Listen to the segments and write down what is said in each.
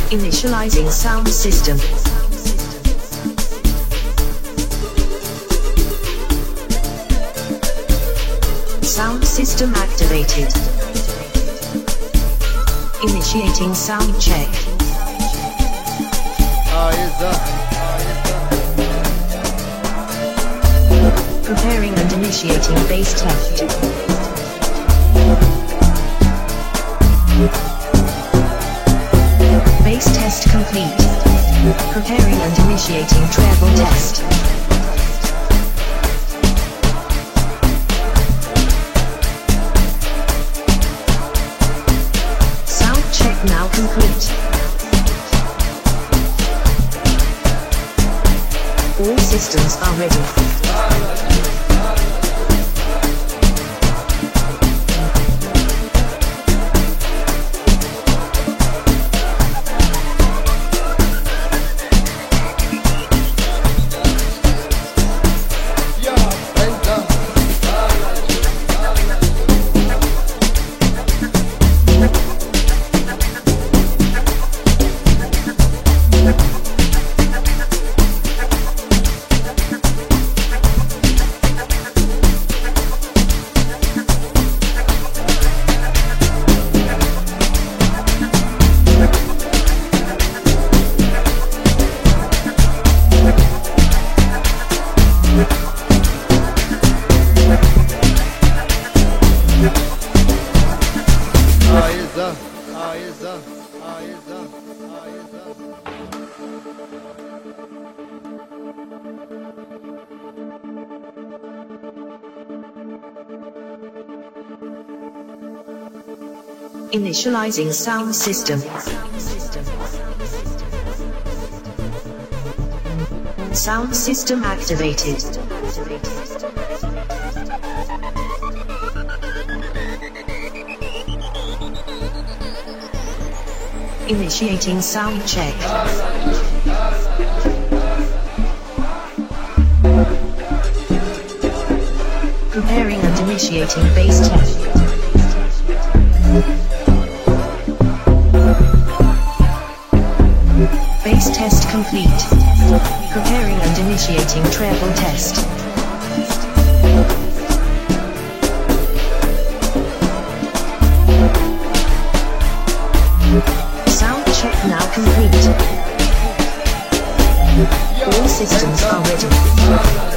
Initializing sound system. Sound system activated. Initiating sound check. Preparing and initiating bass test. Bass test complete. Preparing and initiating treble test. Sound check now complete. All systems are ready. Initializing sound system. Sound system activated. Initiating sound check. Preparing and initiating bass test. Bass test complete. Preparing and initiating treble test. Sound check now complete. All systems are ready.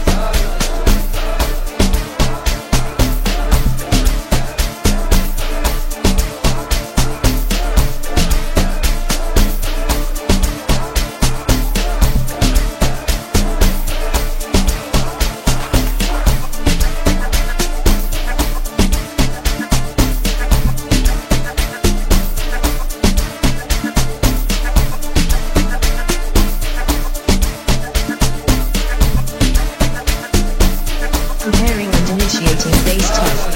Preparing and initiating bass test.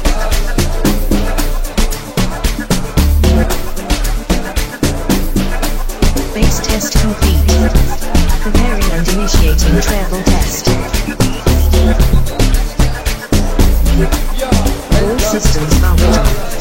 Bass test complete. Preparing and initiating treble test. All systems are ready.